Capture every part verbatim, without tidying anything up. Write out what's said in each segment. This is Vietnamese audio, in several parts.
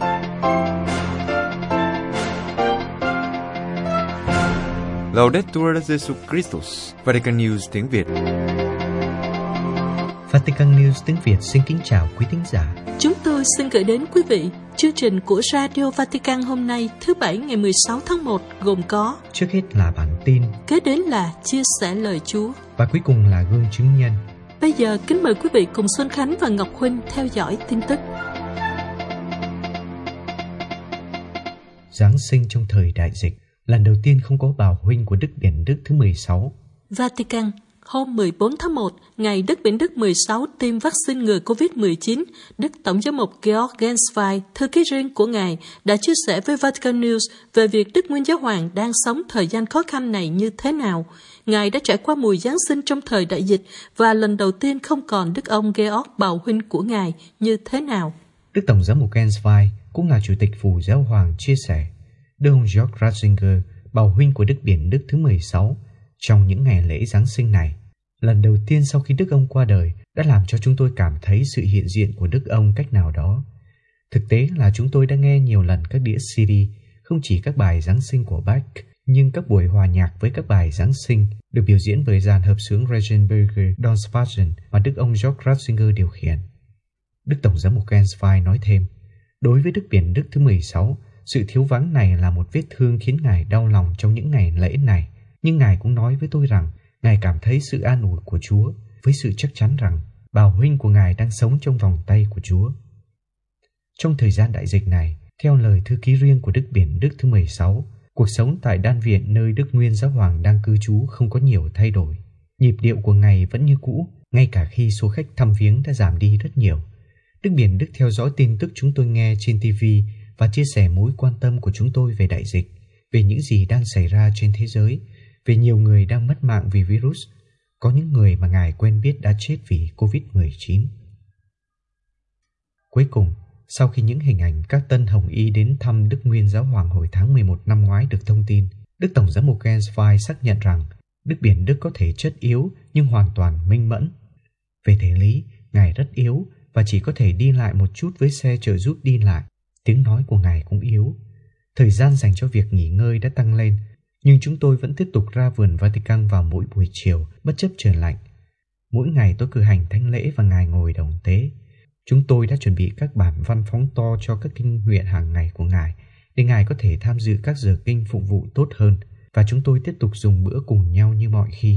Laudetur Jesus Christus, Vatican News tiếng Việt. Vatican News tiếng Việt xin kính chào quý thính giả. Chúng tôi xin gửi đến quý vị chương trình của Radio Vatican hôm nay thứ Bảy ngày mười sáu tháng một gồm có: trước hết là bản tin, kế đến là chia sẻ lời Chúa và cuối cùng là gương chứng nhân. Bây giờ kính mời quý vị cùng Xuân Khánh và Ngọc Huynh theo dõi tin tức. Giáng sinh trong thời đại dịch, lần đầu tiên không có bào huynh của Đức Biển Đức thứ mười sáu. Vatican, hôm mười bốn tháng một, ngày Đức Biển Đức mười sáu tiêm vaccine ngừa covid mười chín, Đức Tổng giám mục Georg Genswein, thư ký riêng của Ngài, đã chia sẻ với Vatican News về việc Đức Nguyên Giáo Hoàng đang sống thời gian khó khăn này như thế nào. Ngài đã trải qua mùa Giáng sinh trong thời đại dịch và lần đầu tiên không còn Đức ông Georg bào huynh của Ngài như thế nào. Đức Tổng giám mục Genswein cũng là Chủ tịch Phủ Giáo Hoàng chia sẻ, Đức ông Georg Ratzinger, bào huynh của Đức Biển Đức thứ mười sáu, trong những ngày lễ Giáng sinh này, lần đầu tiên sau khi Đức ông qua đời, đã làm cho chúng tôi cảm thấy sự hiện diện của Đức ông cách nào đó. Thực tế là chúng tôi đã nghe nhiều lần các đĩa xê đê, không chỉ các bài Giáng sinh của Bach, nhưng các buổi hòa nhạc với các bài Giáng sinh được biểu diễn bởi dàn hợp xướng Regenberger Donspagen mà Đức ông Georg Ratzinger điều khiển. Đức Tổng giám mục Genswein nói thêm, đối với Đức Biển Đức thứ mười sáu, sự thiếu vắng này là một vết thương khiến Ngài đau lòng trong những ngày lễ này. Nhưng Ngài cũng nói với tôi rằng Ngài cảm thấy sự an ủi của Chúa với sự chắc chắn rằng bào huynh của Ngài đang sống trong vòng tay của Chúa. Trong thời gian đại dịch này, theo lời thư ký riêng của Đức Biển Đức thứ mười sáu, cuộc sống tại đan viện nơi Đức Nguyên Giáo Hoàng đang cư trú không có nhiều thay đổi. Nhịp điệu của Ngài vẫn như cũ, ngay cả khi số khách thăm viếng đã giảm đi rất nhiều. Đức Biển Đức theo dõi tin tức chúng tôi nghe trên ti vi và chia sẻ mối quan tâm của chúng tôi về đại dịch, về những gì đang xảy ra trên thế giới, về nhiều người đang mất mạng vì virus. Có những người mà Ngài quen biết đã chết vì covid mười chín. Cuối cùng, sau khi những hình ảnh các tân hồng y đến thăm Đức Nguyên Giáo Hoàng hồi tháng mười một năm ngoái được thông tin, Đức Tổng giám mục Genswein xác nhận rằng Đức Biển Đức có thể chất yếu nhưng hoàn toàn minh mẫn. Về thể lý, Ngài rất yếu và chỉ có thể đi lại một chút với xe trợ giúp đi lại. Tiếng nói của Ngài cũng yếu. Thời gian dành cho việc nghỉ ngơi đã tăng lên, nhưng chúng tôi vẫn tiếp tục ra vườn Vatican vào mỗi buổi chiều, bất chấp trời lạnh. Mỗi ngày tôi cử hành thánh lễ và Ngài ngồi đồng tế. Chúng tôi đã chuẩn bị các bản văn phóng to cho các kinh nguyện hàng ngày của Ngài, để Ngài có thể tham dự các giờ kinh phụng vụ tốt hơn, và chúng tôi tiếp tục dùng bữa cùng nhau như mọi khi.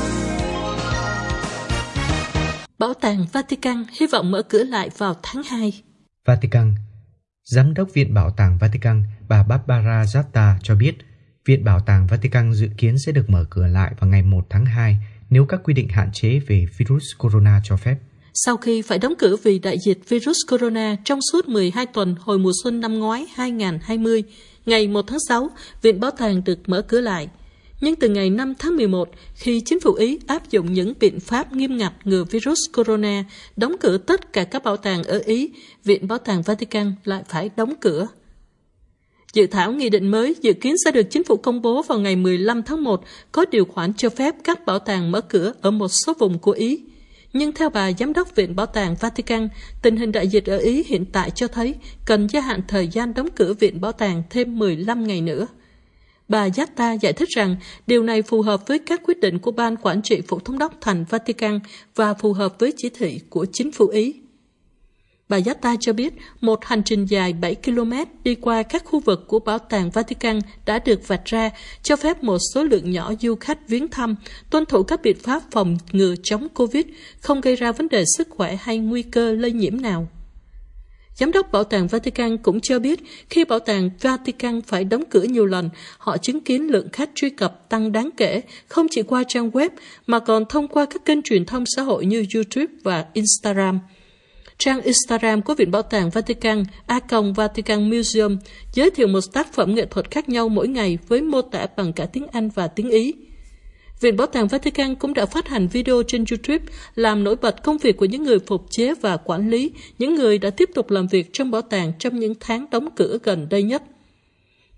Bảo tàng Vatican hy vọng mở cửa lại vào tháng hai. Vatican. Giám đốc Viện Bảo tàng Vatican, bà Barbara Zatta cho biết, Viện Bảo tàng Vatican dự kiến sẽ được mở cửa lại vào ngày một tháng hai nếu các quy định hạn chế về virus corona cho phép. Sau khi phải đóng cửa vì đại dịch virus corona trong suốt mười hai tuần hồi mùa xuân năm ngoái hai không hai không, ngày một tháng sáu, Viện Bảo tàng được mở cửa lại. Nhưng từ ngày năm tháng mười một, khi chính phủ Ý áp dụng những biện pháp nghiêm ngặt ngừa virus corona, đóng cửa tất cả các bảo tàng ở Ý, Viện Bảo tàng Vatican lại phải đóng cửa. Dự thảo nghị định mới dự kiến sẽ được chính phủ công bố vào ngày mười lăm tháng một, có điều khoản cho phép các bảo tàng mở cửa ở một số vùng của Ý. Nhưng theo bà Giám đốc Viện Bảo tàng Vatican, tình hình đại dịch ở Ý hiện tại cho thấy cần gia hạn thời gian đóng cửa Viện Bảo tàng thêm mười lăm ngày nữa. Bà Zatta giải thích rằng điều này phù hợp với các quyết định của Ban Quản trị Phủ Thống đốc Thành Vatican và phù hợp với chỉ thị của chính phủ Ý. Bà Zatta cho biết một hành trình dài bảy ki lô mét đi qua các khu vực của Bảo tàng Vatican đã được vạch ra, cho phép một số lượng nhỏ du khách viếng thăm, tuân thủ các biện pháp phòng ngừa chống Covid, không gây ra vấn đề sức khỏe hay nguy cơ lây nhiễm nào. Giám đốc Bảo tàng Vatican cũng cho biết khi Bảo tàng Vatican phải đóng cửa nhiều lần, họ chứng kiến lượng khách truy cập tăng đáng kể, không chỉ qua trang web mà còn thông qua các kênh truyền thông xã hội như YouTube và Instagram. Trang Instagram của Viện Bảo tàng Vatican, a còng Vatican Museum, giới thiệu một tác phẩm nghệ thuật khác nhau mỗi ngày với mô tả bằng cả tiếng Anh và tiếng Ý. Viện Bảo tàng Vatican cũng đã phát hành video trên YouTube làm nổi bật công việc của những người phục chế và quản lý, những người đã tiếp tục làm việc trong bảo tàng trong những tháng đóng cửa gần đây nhất.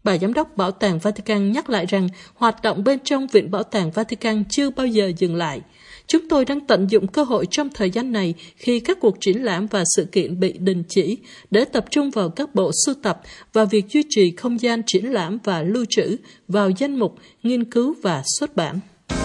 Bà giám đốc Bảo tàng Vatican nhắc lại rằng hoạt động bên trong Viện Bảo tàng Vatican chưa bao giờ dừng lại. Chúng tôi đang tận dụng cơ hội trong thời gian này khi các cuộc triển lãm và sự kiện bị đình chỉ để tập trung vào các bộ sưu tập và việc duy trì không gian triển lãm và lưu trữ vào danh mục nghiên cứu và xuất bản.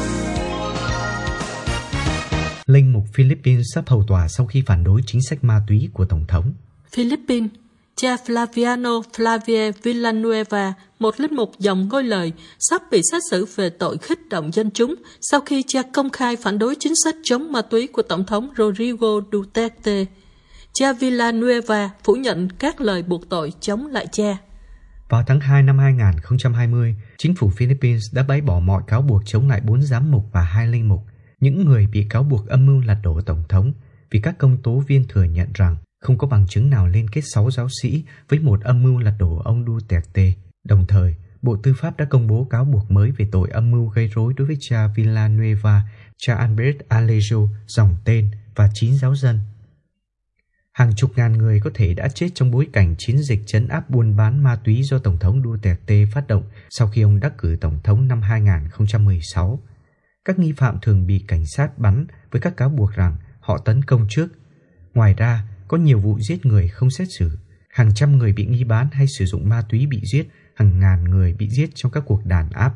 Linh mục Philippines sắp hầu tòa sau khi phản đối chính sách ma túy của Tổng thống. Philippines, cha Flaviano Flavie Villanueva, một linh mục dòng ngôi lời, sắp bị xét xử về tội khích động dân chúng sau khi cha công khai phản đối chính sách chống ma túy của Tổng thống Rodrigo Duterte. Cha Villanueva phủ nhận các lời buộc tội chống lại cha. Vào tháng hai năm hai nghìn không trăm hai mươi, chính phủ Philippines đã bãi bỏ mọi cáo buộc chống lại bốn giám mục và hai linh mục, những người bị cáo buộc âm mưu lật đổ Tổng thống, vì các công tố viên thừa nhận rằng không có bằng chứng nào liên kết sáu giáo sĩ với một âm mưu lật đổ ông Duterte. Đồng thời, Bộ Tư pháp đã công bố cáo buộc mới về tội âm mưu gây rối đối với cha Villanueva, cha Albert Alejo, dòng tên và chín giáo dân. Hàng chục ngàn người có thể đã chết trong bối cảnh chiến dịch trấn áp buôn bán ma túy do Tổng thống Duterte phát động sau khi ông đắc cử Tổng thống năm hai nghìn không trăm mười sáu. Các nghi phạm thường bị cảnh sát bắn với các cáo buộc rằng họ tấn công trước. Ngoài ra, có nhiều vụ giết người không xét xử, hàng trăm người bị nghi bán hay sử dụng ma túy bị giết, hàng ngàn người bị giết trong các cuộc đàn áp.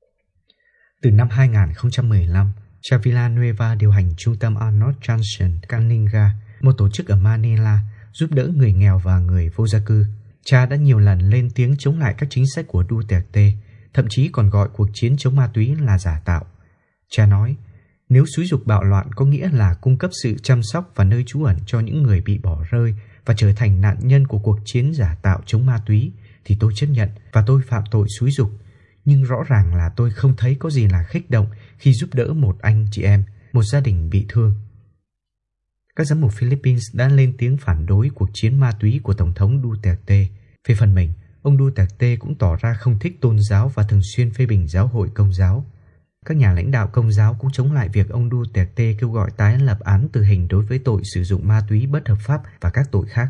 Từ năm hai nghìn không trăm mười lăm, cha Villanueva điều hành trung tâm Arnold Junction Kalinga, một tổ chức ở Manila, giúp đỡ người nghèo và người vô gia cư. Cha đã nhiều lần lên tiếng chống lại các chính sách của Duterte, thậm chí còn gọi cuộc chiến chống ma túy là giả tạo. Cha nói, nếu xúi giục bạo loạn có nghĩa là cung cấp sự chăm sóc và nơi trú ẩn cho những người bị bỏ rơi và trở thành nạn nhân của cuộc chiến giả tạo chống ma túy, thì tôi chấp nhận và tôi phạm tội xúi giục. Nhưng rõ ràng là tôi không thấy có gì là khích động khi giúp đỡ một anh chị em, một gia đình bị thương. Các giám mục Philippines đã lên tiếng phản đối cuộc chiến ma túy của Tổng thống Duterte. Về phần mình, ông Duterte cũng tỏ ra không thích tôn giáo và thường xuyên phê bình giáo hội Công giáo. Các nhà lãnh đạo Công giáo cũng chống lại việc ông Duterte kêu gọi tái lập án tử hình đối với tội sử dụng ma túy bất hợp pháp và các tội khác.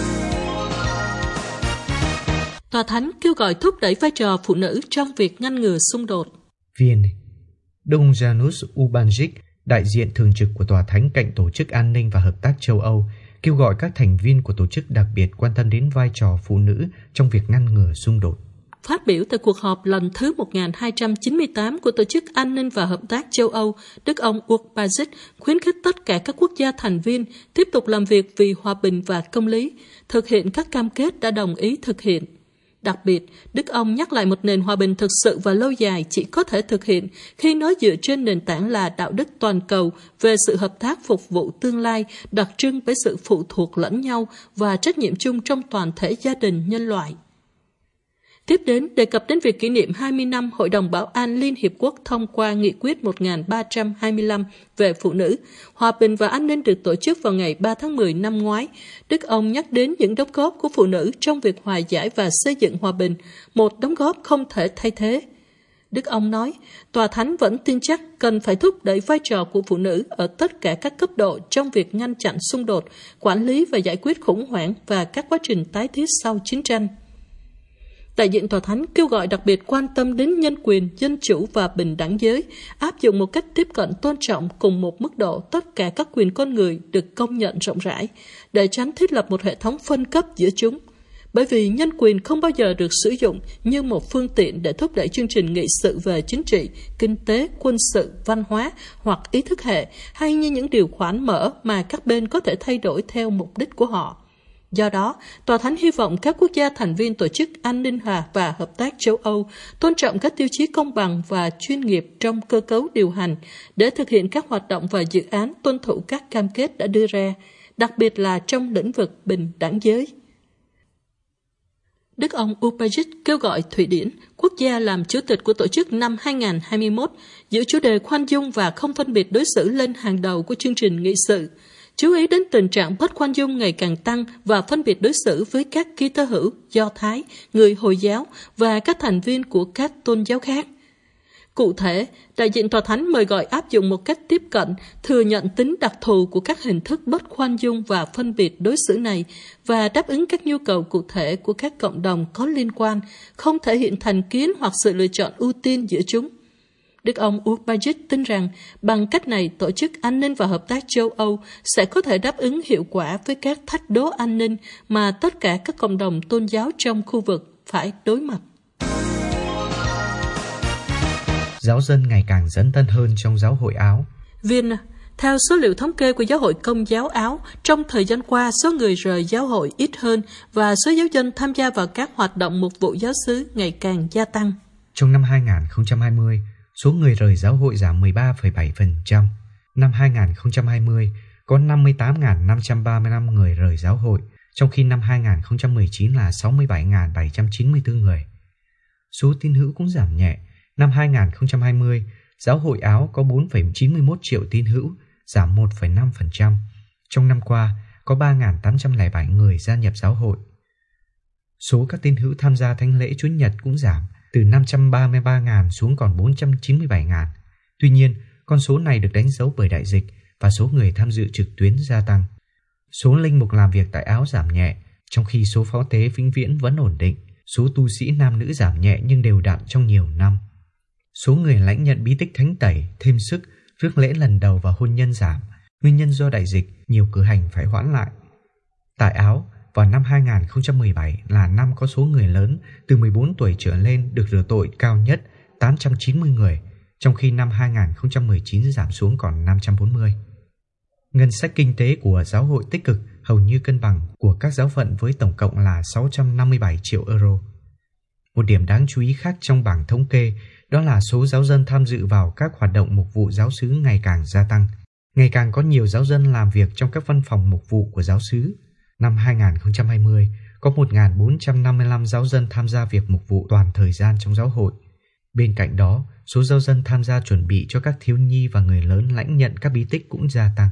Tòa Thánh kêu gọi thúc đẩy vai trò phụ nữ trong việc ngăn ngừa xung đột. Viên, Đông Janusz Ubanzik, đại diện thường trực của Tòa Thánh cạnh Tổ chức An ninh và Hợp tác châu Âu, kêu gọi các thành viên của tổ chức đặc biệt quan tâm đến vai trò phụ nữ trong việc ngăn ngừa xung đột. Phát biểu tại cuộc họp lần thứ một nghìn hai trăm chín mươi tám của Tổ chức An ninh và Hợp tác châu Âu, Đức ông Urbanic khuyến khích tất cả các quốc gia thành viên tiếp tục làm việc vì hòa bình và công lý, thực hiện các cam kết đã đồng ý thực hiện. Đặc biệt, Đức ông nhắc lại một nền hòa bình thực sự và lâu dài chỉ có thể thực hiện khi nó dựa trên nền tảng là đạo đức toàn cầu về sự hợp tác phục vụ tương lai, đặc trưng với sự phụ thuộc lẫn nhau và trách nhiệm chung trong toàn thể gia đình nhân loại. Tiếp đến, đề cập đến việc kỷ niệm hai mươi năm Hội đồng Bảo an Liên Hiệp Quốc thông qua Nghị quyết một nghìn ba trăm hai mươi lăm về phụ nữ, hòa bình và an ninh được tổ chức vào ngày ba tháng mười năm ngoái, Đức ông nhắc đến những đóng góp của phụ nữ trong việc hòa giải và xây dựng hòa bình, một đóng góp không thể thay thế. Đức ông nói, Tòa Thánh vẫn tin chắc cần phải thúc đẩy vai trò của phụ nữ ở tất cả các cấp độ trong việc ngăn chặn xung đột, quản lý và giải quyết khủng hoảng và các quá trình tái thiết sau chiến tranh. Đại diện Tòa Thánh kêu gọi đặc biệt quan tâm đến nhân quyền, dân chủ và bình đẳng giới, áp dụng một cách tiếp cận tôn trọng cùng một mức độ tất cả các quyền con người được công nhận rộng rãi, để tránh thiết lập một hệ thống phân cấp giữa chúng. Bởi vì nhân quyền không bao giờ được sử dụng như một phương tiện để thúc đẩy chương trình nghị sự về chính trị, kinh tế, quân sự, văn hóa hoặc ý thức hệ, hay như những điều khoản mở mà các bên có thể thay đổi theo mục đích của họ. Do đó, Tòa Thánh hy vọng các quốc gia thành viên Tổ chức An ninh và Hợp tác châu Âu tôn trọng các tiêu chí công bằng và chuyên nghiệp trong cơ cấu điều hành để thực hiện các hoạt động và dự án tuân thủ các cam kết đã đưa ra, đặc biệt là trong lĩnh vực bình đẳng giới. Đức ông Urbanic kêu gọi Thụy Điển, quốc gia làm chủ tịch của tổ chức năm hai nghìn không trăm hai mươi mốt, giữ chủ đề khoan dung và không phân biệt đối xử lên hàng đầu của chương trình nghị sự, chú ý đến tình trạng bất khoan dung ngày càng tăng và phân biệt đối xử với các Kitô hữu, Do Thái, người Hồi giáo và các thành viên của các tôn giáo khác. Cụ thể, đại diện Tòa Thánh mời gọi áp dụng một cách tiếp cận, thừa nhận tính đặc thù của các hình thức bất khoan dung và phân biệt đối xử này và đáp ứng các nhu cầu cụ thể của các cộng đồng có liên quan, không thể hiện thành kiến hoặc sự lựa chọn ưu tiên giữa chúng. Đức ông Urbajic tin rằng bằng cách này Tổ chức An ninh và Hợp tác châu Âu sẽ có thể đáp ứng hiệu quả với các thách đố an ninh mà tất cả các cộng đồng tôn giáo trong khu vực phải đối mặt. Giáo dân ngày càng dấn thân hơn trong giáo hội Áo. Vienna. Theo số liệu thống kê của Giáo hội Công giáo Áo, trong thời gian qua, số người rời giáo hội ít hơn và số giáo dân tham gia vào các hoạt động mục vụ giáo xứ ngày càng gia tăng. Trong năm hai không hai không, số người rời giáo hội giảm mười ba phẩy bảy phần trăm. Năm hai không hai không, có năm mươi tám nghìn năm trăm ba mươi lăm người rời giáo hội, trong khi năm hai không một chín là sáu mươi bảy nghìn bảy trăm chín mươi tư người. Số tín hữu cũng giảm nhẹ. Năm hai không hai không, giáo hội Áo có bốn phẩy chín mươi mốt triệu tín hữu, giảm một phẩy năm phần trăm. Trong năm qua, có ba nghìn tám trăm lẻ bảy người gia nhập giáo hội. Số các tín hữu tham gia thánh lễ Chúa Nhật cũng giảm, từ năm trăm ba mươi ba nghìn xuống còn bốn trăm chín mươi bảy nghìn. Tuy nhiên, con số này được đánh dấu bởi đại dịch và số người tham dự trực tuyến gia tăng. Số linh mục làm việc tại Áo giảm nhẹ, trong khi số phó tế vĩnh viễn vẫn ổn định. Số tu sĩ nam nữ giảm nhẹ nhưng đều đặn trong nhiều năm. Số người lãnh nhận bí tích thánh tẩy, thêm sức, rước lễ lần đầu và hôn nhân giảm. Nguyên nhân do đại dịch, nhiều cử hành phải hoãn lại. Tại Áo, vào năm hai không một bảy là năm có số người lớn từ mười bốn tuổi trở lên được rửa tội cao nhất, tám trăm chín mươi người, trong khi năm hai không một chín giảm xuống còn năm trăm bốn mươi. Ngân sách kinh tế của giáo hội tích cực hầu như cân bằng của các giáo phận với tổng cộng là sáu trăm năm mươi bảy triệu euro. Một điểm đáng chú ý khác trong bảng thống kê đó là số giáo dân tham dự vào các hoạt động mục vụ giáo xứ ngày càng gia tăng. Ngày càng có nhiều giáo dân làm việc trong các văn phòng mục vụ của giáo xứ. Năm hai không hai không, có một nghìn bốn trăm năm mươi lăm giáo dân tham gia việc mục vụ toàn thời gian trong giáo hội. Bên cạnh đó, số giáo dân tham gia chuẩn bị cho các thiếu nhi và người lớn lãnh nhận các bí tích cũng gia tăng.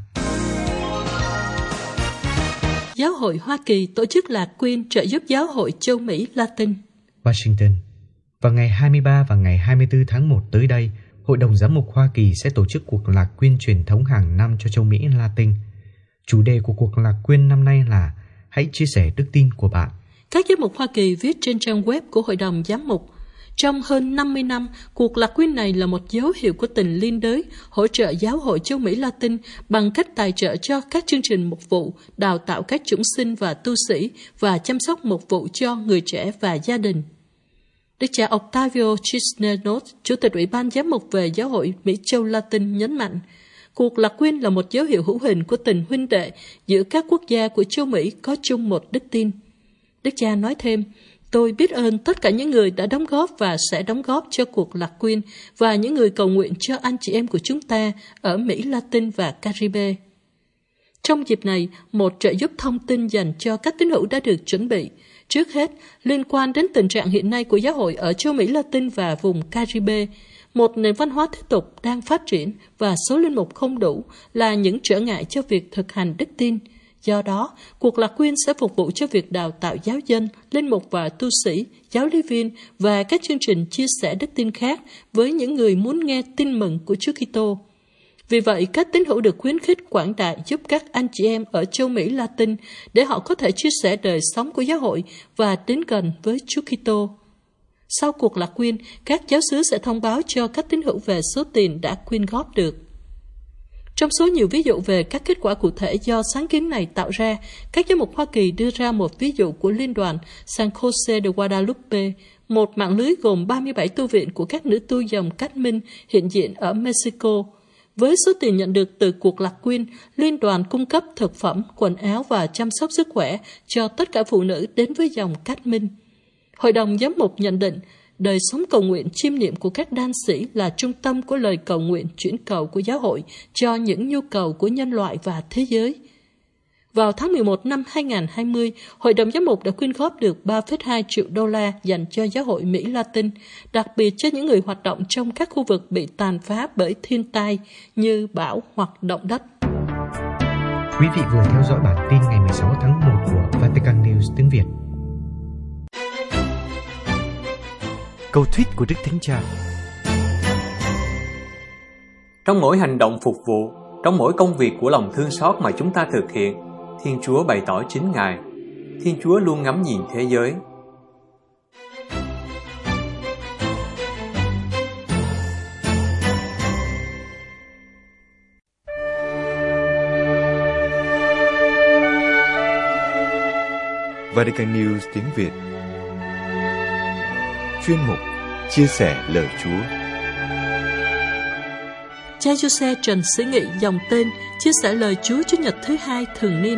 Giáo hội Hoa Kỳ tổ chức Lạc Quyên trợ giúp giáo hội châu Mỹ Latin. Washington. Vào ngày hai mươi ba và ngày hai mươi tư tháng một tới đây, Hội đồng Giám mục Hoa Kỳ sẽ tổ chức cuộc Lạc Quyên truyền thống hàng năm cho châu Mỹ Latin. Chủ đề của cuộc Lạc Quyên năm nay là Hãy chia sẻ đức tin của bạn. Các giám mục Hoa Kỳ viết trên trang web của Hội đồng Giám mục. Trong hơn năm mươi năm, cuộc Lạc Quyên này là một dấu hiệu của tình liên đới, hỗ trợ giáo hội châu Mỹ Latin bằng cách tài trợ cho các chương trình mục vụ, đào tạo các chủng sinh và tu sĩ và chăm sóc mục vụ cho người trẻ và gia đình. Đức cha Octavio Cisneros, Chủ tịch Ủy ban Giám mục về Giáo hội Mỹ Châu Latin nhấn mạnh, cuộc Lạc Quyên là một dấu hiệu hữu hình của tình huynh đệ giữa các quốc gia của châu Mỹ có chung một đức tin. Đức cha nói thêm, tôi biết ơn tất cả những người đã đóng góp và sẽ đóng góp cho cuộc Lạc Quyên và những người cầu nguyện cho anh chị em của chúng ta ở Mỹ Latin và Caribe. Trong dịp này, một trợ giúp thông tin dành cho các tín hữu đã được chuẩn bị. Trước hết, liên quan đến tình trạng hiện nay của giáo hội ở châu Mỹ Latin và vùng Caribe, một nền văn hóa tiếp tục đang phát triển và số linh mục không đủ là những trở ngại cho việc thực hành đức tin. Do đó, cuộc Lạc Quyên sẽ phục vụ cho việc đào tạo giáo dân, linh mục và tu sĩ, giáo lý viên và các chương trình chia sẻ đức tin khác với những người muốn nghe tin mừng của Chúa Kitô. Vì vậy, các tín hữu được khuyến khích quảng đại giúp các anh chị em ở châu Mỹ Latin để họ có thể chia sẻ đời sống của giáo hội và đến gần với Chúa Kitô. Sau cuộc Lạc Quyên, các giáo xứ sẽ thông báo cho các tín hữu về số tiền đã quyên góp được. Trong số nhiều ví dụ về các kết quả cụ thể do sáng kiến này tạo ra, các giám mục Hoa Kỳ đưa ra một ví dụ của Liên đoàn San Jose de Guadalupe, một mạng lưới gồm ba mươi bảy tu viện của các nữ tu dòng Cách Minh hiện diện ở Mexico. Với số tiền nhận được từ cuộc Lạc Quyên, Liên đoàn cung cấp thực phẩm, quần áo và chăm sóc sức khỏe cho tất cả phụ nữ đến với dòng Cách Minh. Hội đồng Giám mục nhận định, đời sống cầu nguyện chiêm niệm của các đan sĩ là trung tâm của lời cầu nguyện chuyển cầu của giáo hội cho những nhu cầu của nhân loại và thế giới. Vào tháng mười một năm hai không hai không, Hội đồng Giám mục đã quyên góp được ba phẩy hai triệu đô la dành cho giáo hội Mỹ Latin, đặc biệt cho những người hoạt động trong các khu vực bị tàn phá bởi thiên tai như bão hoặc động đất. Quý vị vừa theo dõi bản tin ngày mười sáu tháng một của Vatican News tiếng Việt. Câu tweet của Đức Thánh Cha. Trong mỗi hành động phục vụ, trong mỗi công việc của lòng thương xót mà chúng ta thực hiện, Thiên Chúa bày tỏ chính Ngài. Thiên Chúa luôn ngắm nhìn thế giới. Vatican News tiếng Việt. Chuyên mục Chia sẻ lời Chúa. Cha Giuse Trần Sĩ Nghị dòng tên chia sẻ lời Chúa Chủ nhật thứ hai thường niên.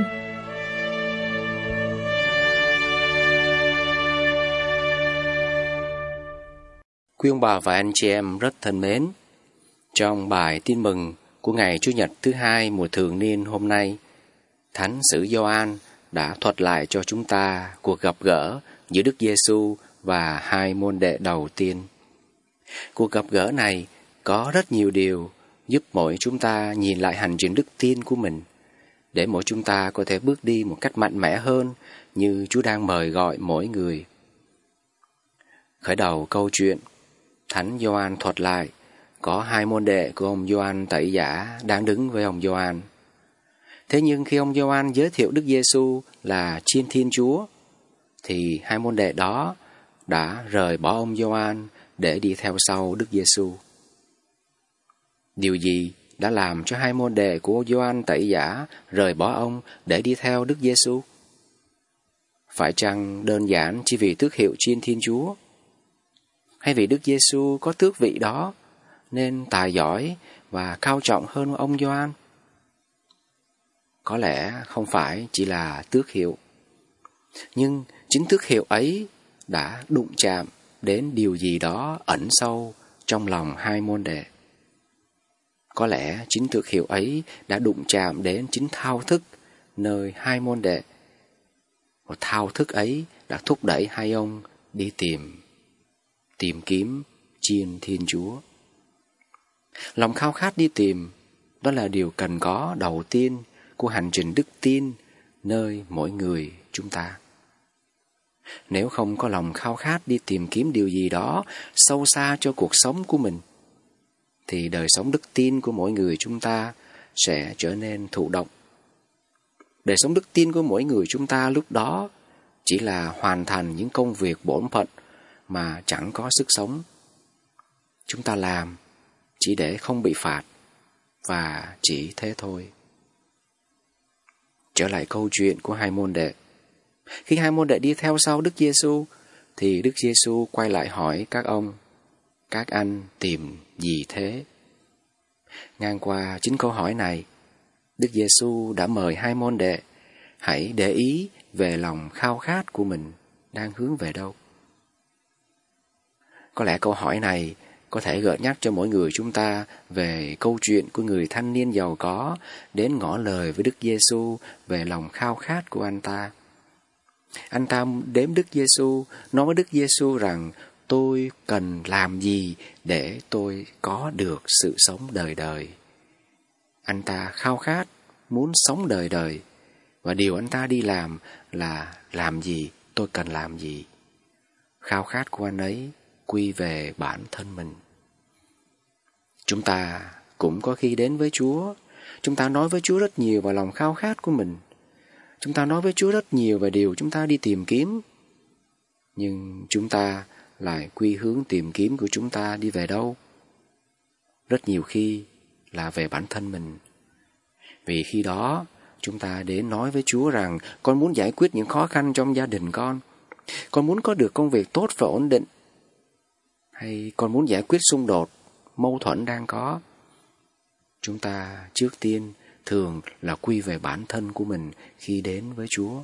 Quý ông bà và anh chị em rất thân mến, trong bài tin mừng của ngày Chủ nhật thứ hai mùa thường niên hôm nay, Thánh sử Gioan đã thuật lại cho chúng ta cuộc gặp gỡ giữa Đức Giêsu và hai môn đệ đầu tiên. Cuộc gặp gỡ này có rất nhiều điều giúp mỗi chúng ta nhìn lại hành trình đức tin của mình, để mỗi chúng ta có thể bước đi một cách mạnh mẽ hơn như Chúa đang mời gọi mỗi người. Khởi đầu câu chuyện, Thánh Gioan thuật lại có hai môn đệ của ông Gioan Tẩy Giả đang đứng với ông Gioan. Thế nhưng khi ông Gioan giới thiệu Đức Giêsu là Chiên Thiên Chúa, thì hai môn đệ đó đã rời bỏ ông Gioan để đi theo sau Đức Giêsu. Điều gì đã làm cho hai môn đệ của Gioan Tẩy Giả rời bỏ ông để đi theo Đức Giêsu? Phải chăng đơn giản chỉ vì tước hiệu Chiên Thiên Chúa? Hay vì Đức Giêsu có tước vị đó nên tài giỏi và cao trọng hơn ông Gioan? Có lẽ không phải chỉ là tước hiệu, nhưng chính tước hiệu ấy đã đụng chạm đến điều gì đó ẩn sâu trong lòng hai môn đệ. Có lẽ chính tước hiệu ấy đã đụng chạm đến chính thao thức nơi hai môn đệ. Một thao thức ấy đã thúc đẩy hai ông đi tìm, tìm kiếm Chiên Thiên Chúa. Lòng khao khát đi tìm, đó là điều cần có đầu tiên của hành trình đức tin nơi mỗi người chúng ta. Nếu không có lòng khao khát đi tìm kiếm điều gì đó sâu xa cho cuộc sống của mình, thì đời sống đức tin của mỗi người chúng ta sẽ trở nên thụ động. Đời sống đức tin của mỗi người chúng ta lúc đó chỉ là hoàn thành những công việc bổn phận mà chẳng có sức sống. Chúng ta làm chỉ để không bị phạt, và chỉ thế thôi. Trở lại câu chuyện của hai môn đệ. Khi hai môn đệ đi theo sau Đức Giêsu, thì Đức Giêsu quay lại hỏi các ông: các anh tìm gì thế? Ngang qua chính câu hỏi này, Đức Giêsu đã mời hai môn đệ hãy để ý về lòng khao khát của mình đang hướng về đâu. Có lẽ câu hỏi này có thể gợi nhắc cho mỗi người chúng ta về câu chuyện của người thanh niên giàu có đến ngỏ lời với Đức Giêsu về lòng khao khát của anh ta. Anh ta đếm Đức Giêsu, nói với Đức Giêsu rằng: tôi cần làm gì để tôi có được sự sống đời đời. Anh ta khao khát, muốn sống đời đời, và điều anh ta đi làm là làm gì, tôi cần làm gì. Khao khát của anh ấy quy về bản thân mình. Chúng ta cũng có khi đến với Chúa, chúng ta nói với Chúa rất nhiều về lòng khao khát của mình. Chúng ta nói với Chúa rất nhiều về điều chúng ta đi tìm kiếm. Nhưng chúng ta lại quy hướng tìm kiếm của chúng ta đi về đâu? Rất nhiều khi là về bản thân mình. Vì khi đó chúng ta đến nói với Chúa rằng: con muốn giải quyết những khó khăn trong gia đình con, con muốn có được công việc tốt và ổn định, hay con muốn giải quyết xung đột, mâu thuẫn đang có. Chúng ta trước tiên thường là quy về bản thân của mình khi đến với Chúa.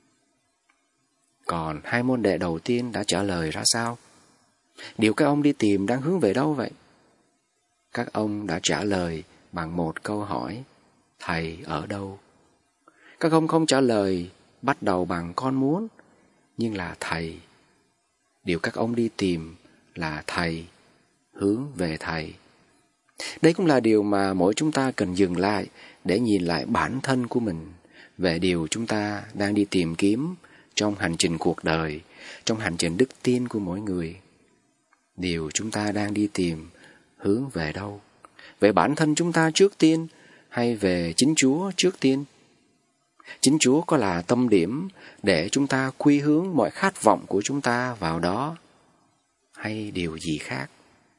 Còn hai môn đệ đầu tiên đã trả lời ra sao? Điều các ông đi tìm đang hướng về đâu vậy? Các ông đã trả lời bằng một câu hỏi: Thầy ở đâu? Các ông không trả lời bắt đầu bằng con muốn, nhưng là Thầy. Điều các ông đi tìm là Thầy, hướng về Thầy. Đây cũng là điều mà mỗi chúng ta cần dừng lại để nhìn lại bản thân của mình, về điều chúng ta đang đi tìm kiếm trong hành trình cuộc đời, trong hành trình đức tin của mỗi người. Điều chúng ta đang đi tìm hướng về đâu? về bản thân chúng ta trước tiên, hay về chính Chúa trước tiên? Chính Chúa có là tâm điểm để chúng ta quy hướng mọi khát vọng của chúng ta vào đó, hay điều gì khác?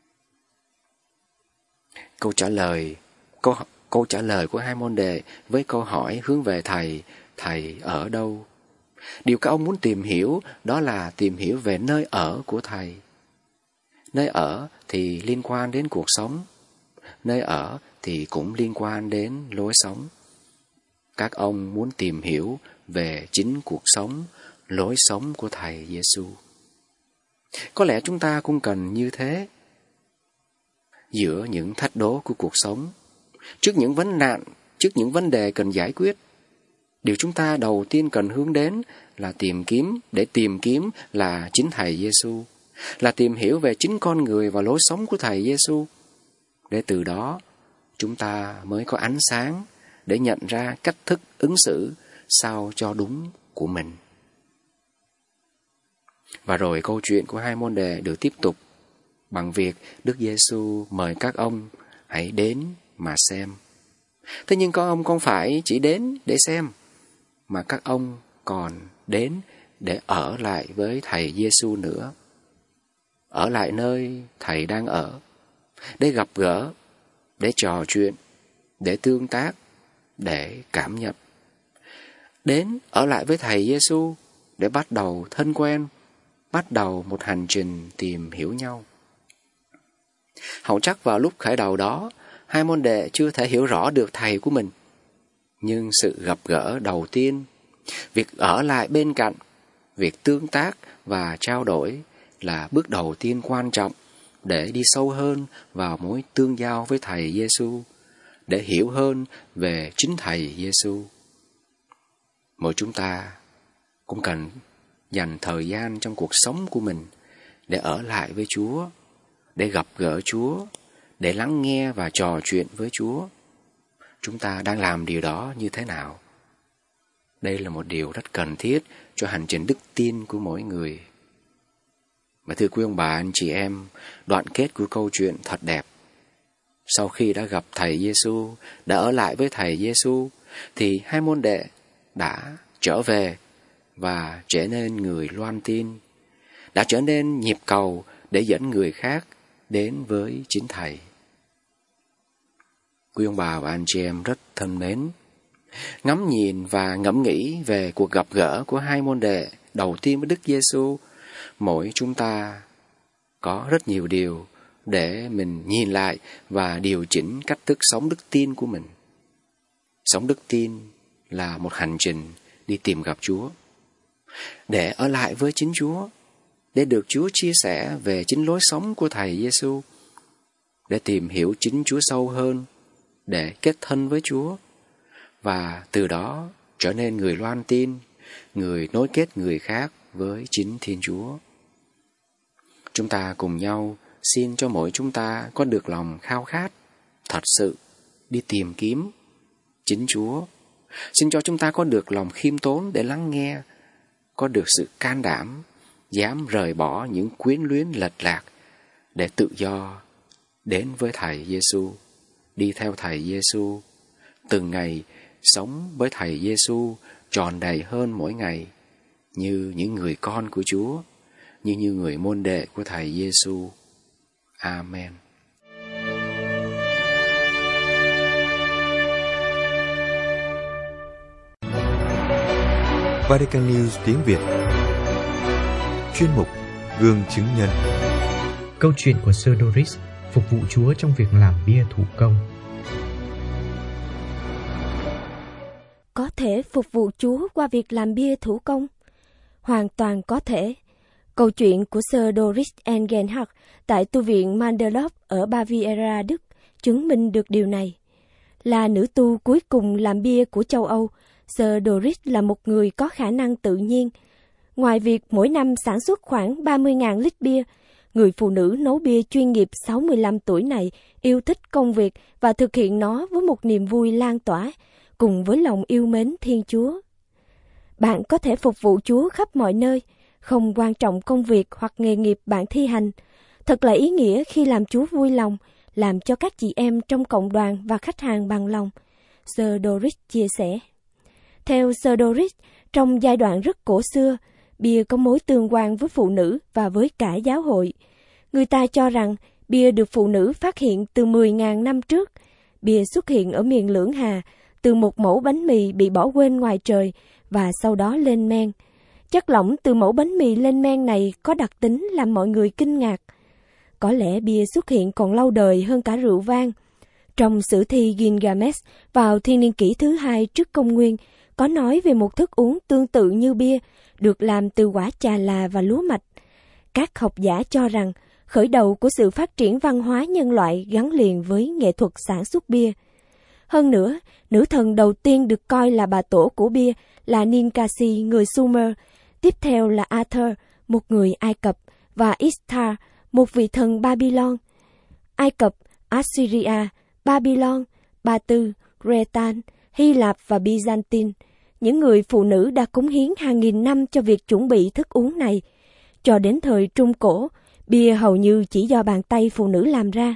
Câu trả lời câu, câu trả lời của hai môn đệ với câu hỏi hướng về Thầy, Thầy ở đâu? Điều các ông muốn tìm hiểu đó là tìm hiểu về nơi ở của Thầy. Nơi ở thì liên quan đến cuộc sống. Nơi ở thì cũng liên quan đến lối sống. Các ông muốn tìm hiểu về chính cuộc sống, lối sống của Thầy Giêsu. Có lẽ chúng ta cũng cần như thế. Giữa những thách đố của cuộc sống, trước những vấn nạn, trước những vấn đề cần giải quyết, điều chúng ta đầu tiên cần hướng đến là tìm kiếm, để tìm kiếm là chính Thầy Giêsu, là tìm hiểu về chính con người và lối sống của Thầy Giêsu. Để từ đó, chúng ta mới có ánh sáng để nhận ra cách thức ứng xử sao cho đúng của mình. Và rồi câu chuyện của hai môn đệ được tiếp tục bằng việc Đức Giêsu mời các ông hãy đến mà xem. Thế nhưng các ông không phải chỉ đến để xem, mà các ông còn đến để ở lại với Thầy Giêsu nữa. Ở lại nơi Thầy đang ở, để gặp gỡ, để trò chuyện, để tương tác, để cảm nhận. Đến ở lại với Thầy Giêsu để bắt đầu thân quen, bắt đầu một hành trình tìm hiểu nhau. Hầu chắc vào lúc khởi đầu đó, hai môn đệ chưa thể hiểu rõ được Thầy của mình. Nhưng sự gặp gỡ đầu tiên, việc ở lại bên cạnh, việc tương tác và trao đổi là bước đầu tiên quan trọng để đi sâu hơn vào mối tương giao với Thầy Giêsu, để hiểu hơn về chính Thầy Giêsu. Mỗi chúng ta cũng cần dành thời gian trong cuộc sống của mình để ở lại với Chúa, để gặp gỡ Chúa, để lắng nghe và trò chuyện với Chúa. Chúng ta đang làm điều đó như thế nào? Đây là một điều rất cần thiết cho hành trình đức tin của mỗi người. Mà thưa quý ông bà, anh chị em, đoạn kết của câu chuyện thật đẹp. Sau khi đã gặp Thầy Giêsu, đã ở lại với Thầy Giêsu, thì hai môn đệ đã trở về và trở nên người loan tin, đã trở nên nhịp cầu để dẫn người khác đến với chính Thầy. Quý ông bà và anh chị em rất thân mến, ngắm nhìn và ngẫm nghĩ về cuộc gặp gỡ của hai môn đệ đầu tiên với Đức Giêsu, mỗi chúng ta có rất nhiều điều để mình nhìn lại và điều chỉnh cách thức sống đức tin của mình. Sống đức tin là một hành trình đi tìm gặp Chúa, để ở lại với chính Chúa, để được Chúa chia sẻ về chính lối sống của Thầy Giêsu, để tìm hiểu chính Chúa sâu hơn, để kết thân với Chúa, và từ đó trở nên người loan tin, người nối kết người khác với chính Thiên Chúa. Chúng ta cùng nhau xin cho mỗi chúng ta có được lòng khao khát thật sự đi tìm kiếm chính Chúa. Xin cho chúng ta có được lòng khiêm tốn để lắng nghe, có được sự can đảm, dám rời bỏ những quyến luyến lệch lạc để tự do đến với Thầy Giêsu, đi theo Thầy Giêsu, từng ngày sống với Thầy Giêsu tròn đầy hơn mỗi ngày, như những người con của Chúa, như như người môn đệ của Thầy Giêsu. Amen. Vatican News tiếng Việt. Chuyên mục Gương chứng nhân. Câu chuyện của Sơ Doris phục vụ Chúa trong việc làm bia thủ công. Có thể phục vụ Chúa qua việc làm bia thủ công? Hoàn toàn có thể. Câu chuyện của Sơ Doris Engelhardt tại tu viện Mandelhof ở Baviera, Đức chứng minh được điều này. Là nữ tu cuối cùng làm bia của châu Âu, Sơ Doris là một người có khả năng tự nhiên. Ngoài việc mỗi năm sản xuất khoảng ba mươi nghìn lít bia, người phụ nữ nấu bia chuyên nghiệp sáu mươi lăm tuổi này yêu thích công việc và thực hiện nó với một niềm vui lan tỏa, cùng với lòng yêu mến Thiên Chúa. Bạn có thể phục vụ Chúa khắp mọi nơi, không quan trọng công việc hoặc nghề nghiệp bạn thi hành. Thật là ý nghĩa khi làm Chúa vui lòng, làm cho các chị em trong cộng đoàn và khách hàng bằng lòng, Sir Doris chia sẻ. Theo Sir Doris, trong giai đoạn rất cổ xưa, bia có mối tương quan với phụ nữ và với cả giáo hội. Người ta cho rằng bia được phụ nữ phát hiện từ mười nghìn năm trước. Bia xuất hiện ở miền Lưỡng Hà từ một mẫu bánh mì bị bỏ quên ngoài trời và sau đó lên men. Chất lỏng từ mẫu bánh mì lên men này có đặc tính làm mọi người kinh ngạc. Có lẽ bia xuất hiện còn lâu đời hơn cả rượu vang. Trong sử thi Gilgamesh vào thiên niên kỷ thứ hai trước công nguyên, có nói về một thức uống tương tự như bia, được làm từ quả chà là và lúa mạch. Các học giả cho rằng khởi đầu của sự phát triển văn hóa nhân loại gắn liền với nghệ thuật sản xuất bia. Hơn nữa, nữ thần đầu tiên được coi là bà tổ của bia là Ninkasi, người Sumer, tiếp theo là Athor, một người Ai Cập, và Ishtar, một vị thần Babylon. Ai Cập, Assyria, Babylon, Ba Tư, Cretan, Hy Lạp và Byzantine, những người phụ nữ đã cống hiến hàng nghìn năm cho việc chuẩn bị thức uống này. Cho đến thời Trung Cổ, bia hầu như chỉ do bàn tay phụ nữ làm ra.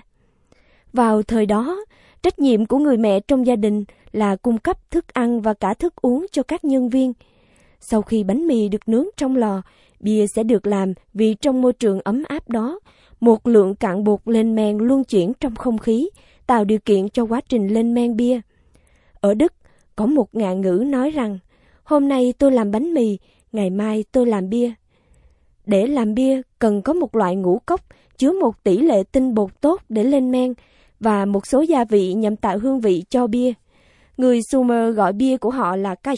Vào thời đó, trách nhiệm của người mẹ trong gia đình là cung cấp thức ăn và cả thức uống cho các nhân viên. Sau khi bánh mì được nướng trong lò, bia sẽ được làm vì trong môi trường ấm áp đó, một lượng cạn bột lên men luân chuyển trong không khí, tạo điều kiện cho quá trình lên men bia. Ở Đức, có một ngạn ngữ nói rằng, hôm nay tôi làm bánh mì, ngày mai tôi làm bia. Để làm bia, cần có một loại ngũ cốc chứa một tỷ lệ tinh bột tốt để lên men và một số gia vị nhằm tạo hương vị cho bia. Người Sumer gọi bia của họ là kach.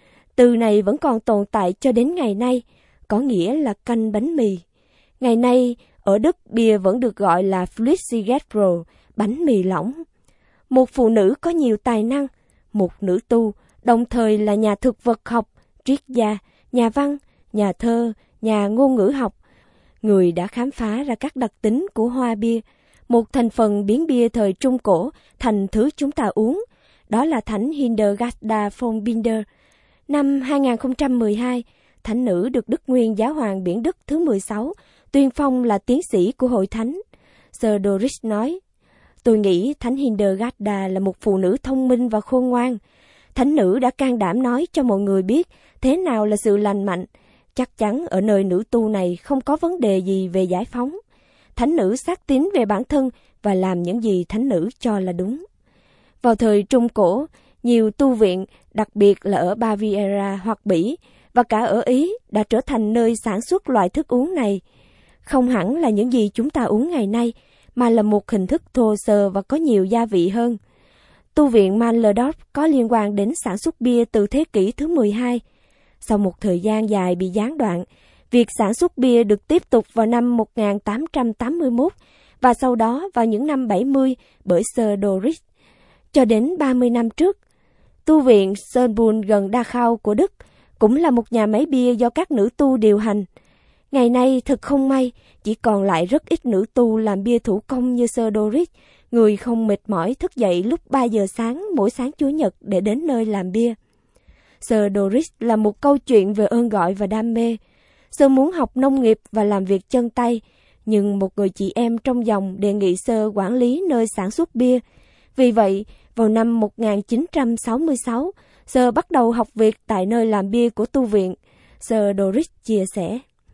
Từ này vẫn còn tồn tại cho đến ngày nay, có nghĩa là canh bánh mì. Ngày nay, ở Đức, bia vẫn được gọi là Flüssigbrot, bánh mì lỏng. Một phụ nữ có nhiều tài năng, một nữ tu, đồng thời là nhà thực vật học, triết gia, nhà văn, nhà thơ, nhà ngôn ngữ học. Người đã khám phá ra các đặc tính của hoa bia, một thành phần biến bia thời Trung Cổ thành thứ chúng ta uống. Đó là thánh Hildegard von Bingen. Năm hai nghìn không trăm mười hai, thánh nữ được Đức Nguyên Giáo hoàng Biển Đức thứ mười sáu tuyên phong là tiến sĩ của hội thánh. Sir Doris nói, tôi nghĩ thánh Hildegard là một phụ nữ thông minh và khôn ngoan. Thánh nữ đã can đảm nói cho mọi người biết thế nào là sự lành mạnh. Chắc chắn ở nơi nữ tu này không có vấn đề gì về giải phóng. Thánh nữ xác tín về bản thân và làm những gì thánh nữ cho là đúng. Vào thời Trung Cổ, nhiều tu viện, đặc biệt là ở Baviera hoặc Bỉ và cả ở Ý đã trở thành nơi sản xuất loại thức uống này. Không hẳn là những gì chúng ta uống ngày nay, mà là một hình thức thô sơ và có nhiều gia vị hơn. Tu viện Mahlendorf có liên quan đến sản xuất bia từ thế kỷ thứ mười hai. Sau một thời gian dài bị gián đoạn, việc sản xuất bia được tiếp tục vào năm một nghìn tám trăm tám mươi mốt và sau đó vào những năm bảy mươi bởi Sir Doris. Cho đến ba mươi năm trước, tu viện Schönbrunn gần Dachau của Đức cũng là một nhà máy bia do các nữ tu điều hành. Ngày nay thật không may, chỉ còn lại rất ít nữ tu làm bia thủ công như Sir Doris, người không mệt mỏi thức dậy lúc ba giờ sáng mỗi sáng Chủ nhật để đến nơi làm bia. Sir Doris là một câu chuyện về ơn gọi và đam mê. Sir muốn học nông nghiệp và làm việc chân tay, nhưng một người chị em trong dòng đề nghị Sir quản lý nơi sản xuất bia. Vì vậy, vào năm một nghìn chín trăm sáu mươi sáu, Sir bắt đầu học việc tại nơi làm bia của tu viện. Sir Doris chia sẻ,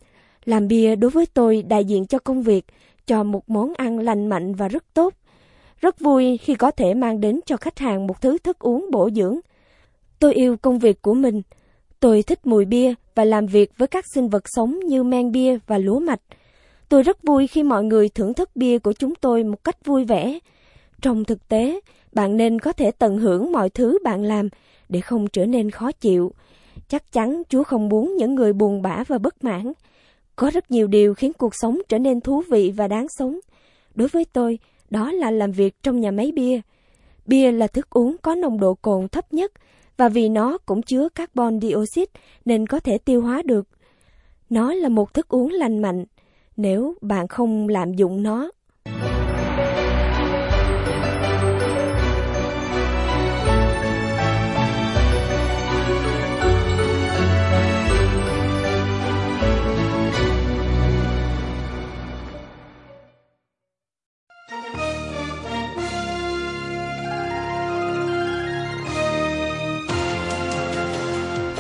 làm bia đối với tôi đại diện cho công việc, cho một món ăn lành mạnh và rất tốt. Rất vui khi có thể mang đến cho khách hàng một thứ thức uống bổ dưỡng. Tôi yêu công việc của mình. Tôi thích mùi bia và làm việc với các sinh vật sống như men bia và lúa mạch. Tôi rất vui khi mọi người thưởng thức bia của chúng tôi một cách vui vẻ. Trong thực tế, bạn nên có thể tận hưởng mọi thứ bạn làm để không trở nên khó chịu. Chắc chắn Chúa không muốn những người buồn bã và bất mãn. Có rất nhiều điều khiến cuộc sống trở nên thú vị và đáng sống. Đối với tôi, đó là làm việc trong nhà máy bia. Bia là thức uống có nồng độ cồn thấp nhất, và vì nó cũng chứa carbon dioxide nên có thể tiêu hóa được. Nó là một thức uống lành mạnh nếu bạn không lạm dụng nó.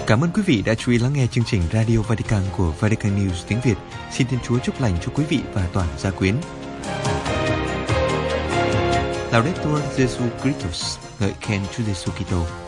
Cảm ơn quý vị đã chú ý lắng nghe chương trình Radio Vatican của Vatican News tiếng Việt. Xin Thiên Chúa chúc lành cho quý vị và toàn gia quyến. Laudetur Jesu Christus, ngợi khen Chúa Giêsu Kitô.